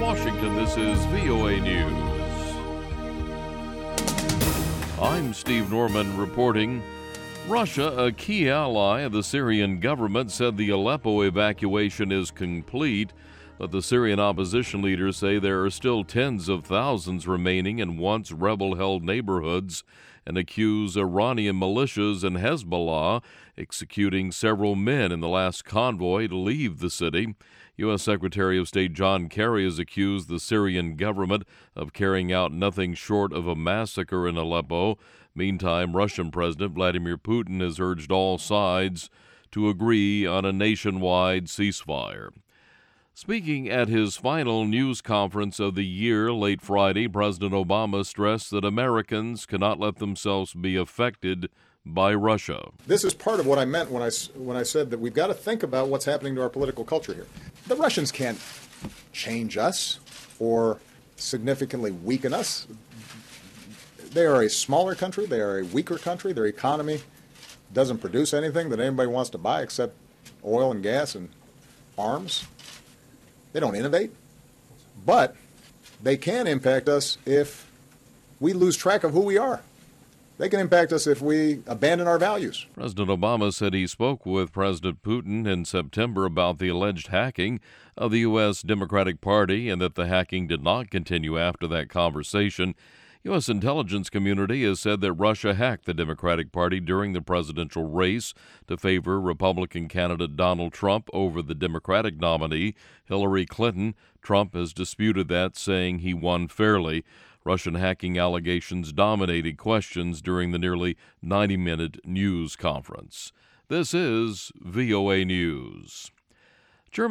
Washington, this is VOA News. I'm Steve Norman reporting. Russia, a key ally of the Syrian government, said the Aleppo evacuation is complete, but the Syrian opposition leaders say there are still tens of thousands remaining in once rebel-held neighborhoods and accuse Iranian militias and Hezbollah executing several men in the last convoy to leave the city. U.S. Secretary of State John Kerry has accused the Syrian government of carrying out nothing short of a massacre in Aleppo. Meantime, Russian President Vladimir Putin has urged all sides to agree on a nationwide ceasefire. Speaking at his final news conference of the year late Friday, President Obama stressed that Americans cannot let themselves be affected by Russia. This is part of what I meant when I said that we've got to think about what's happening to our political culture here. The Russians can't change us or significantly weaken us. They are a smaller country. They are a weaker country. Their economy doesn't produce anything that anybody wants to buy except oil and gas and arms. They don't innovate. But they can impact us if we lose track of who we are. They can impact us if we abandon our values. President Obama said he spoke with President Putin in September about the alleged hacking of the U.S. Democratic Party and that the hacking did not continue after that conversation. U.S. intelligence community has said that Russia hacked the Democratic Party during the presidential race to favor Republican candidate Donald Trump over the Democratic nominee, Hillary Clinton. Trump has disputed that, saying he won fairly. Russian hacking allegations dominated questions during the nearly 90-minute news conference. This is VOA News.